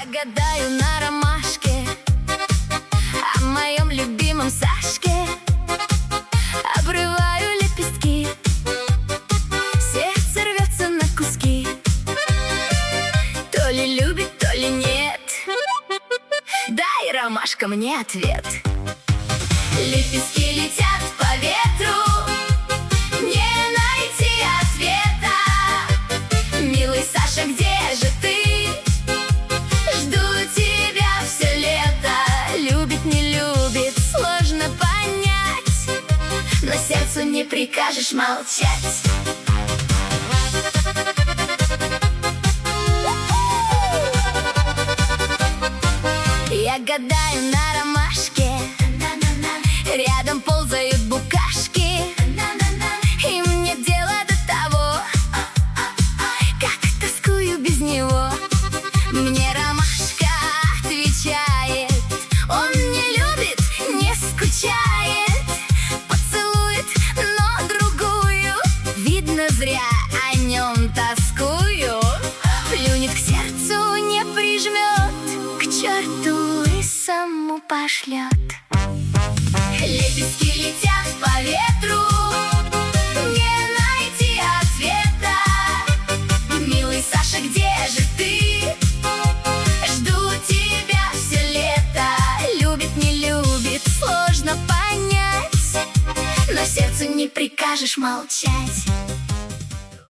гадаю на ромашке, о моем любимом Сашке. Обрываю лепестки, сердце рвется на куски. То ли любит, то ли нет, дай, ромашка, мне ответ. Лепестки летят по ветру, не найти ответа. Милый Саша, где же ты? Жду тебя все лето. Любит, не любит, сложно понять, но сердцу не прикажешь молчать. Я гадаю на ромашке, рядом ползают букашки, и мне дело до того, как тоскую без него. Мне ромашка отвечает: он не любит, не скучает, поцелует, но другую. Видно, зря о нем тоскую. Плюнет, к сердцу не прижмет, к черту и саму пошлет. Лепестки летят по ветру, не найти ответа. Милый Саша, где же ты? Жду тебя все лето. Любит, не любит, сложно понять, но сердцу не прикажешь молчать.